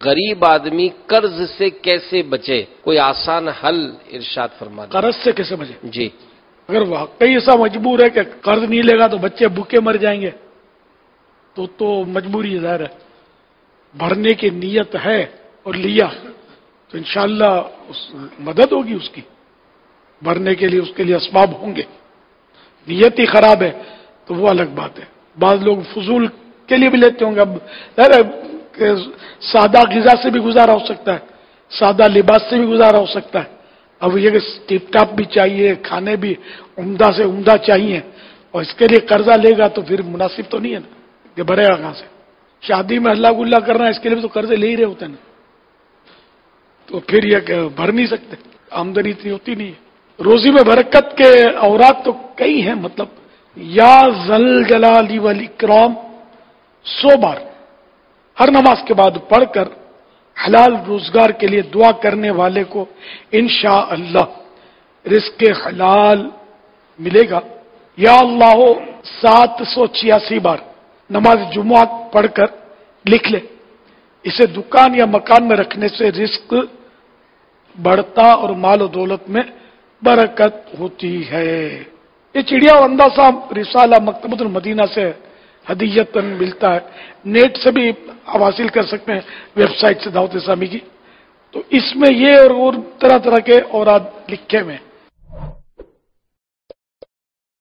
غریب آدمی قرض سے کیسے بچے؟ کوئی آسان حل ارشاد فرما دیں۔ قرض سے کیسے بچے؟ جی، اگر واقعی ایسا مجبور ہے کہ قرض نہیں لے گا تو بچے بھوکے مر جائیں گے تو مجبوری ظاہر ہے۔ بھرنے کی نیت ہے اور لیا تو انشاءاللہ مدد ہوگی اس کی، بھرنے کے لیے اس کے لیے اسباب ہوں گے۔ نیت ہی خراب ہے تو وہ الگ بات ہے۔ بعض لوگ فضول کے لیے بھی لیتے ہوں گے، اب ظاہر ہے کہ سادہ غذا سے بھی گزارا ہو سکتا ہے، سادہ لباس سے بھی گزارا ہو سکتا ہے، اب یہ کہ ٹپ ٹاپ بھی چاہیے، کھانے بھی عمدہ سے عمدہ چاہیے، اور اس کے لیے قرضہ لے گا تو پھر مناسب تو نہیں ہے نا کہ بھرے گا کہاں سے؟ شادی میں ہلا گلا کرنا ہے، اس کے لیے بھی تو قرضے لے ہی رہے ہوتے ہیں نا، تو پھر یہ کہ بھر نہیں سکتے، آمدنی اتنی ہوتی نہیں ہے۔ روزی میں برکت کے اوراق تو کئی ہیں، مطلب یا ذل جلال والاکرام 100 بار ہر نماز کے بعد پڑھ کر حلال روزگار کے لیے دعا کرنے والے کو انشاءاللہ رزق حلال ملے گا۔ یا اللہ 786 بار نماز جمعہ پڑھ کر لکھ لے، اسے دکان یا مکان میں رکھنے سے رزق بڑھتا اور مال و دولت میں برکت ہوتی ہے۔ یہ چڑیا وندہ صاحب رسالہ مکتبۃ المدینہ سے ہدیتاً ملتا ہے، نیٹ سے بھی آپ حاصل کر سکتے ہیں، ویب سائٹ سے دعوت اسلامی کی، تو اس میں یہ اور طرح طرح کے اوراد لکھے ہوئے ہیں۔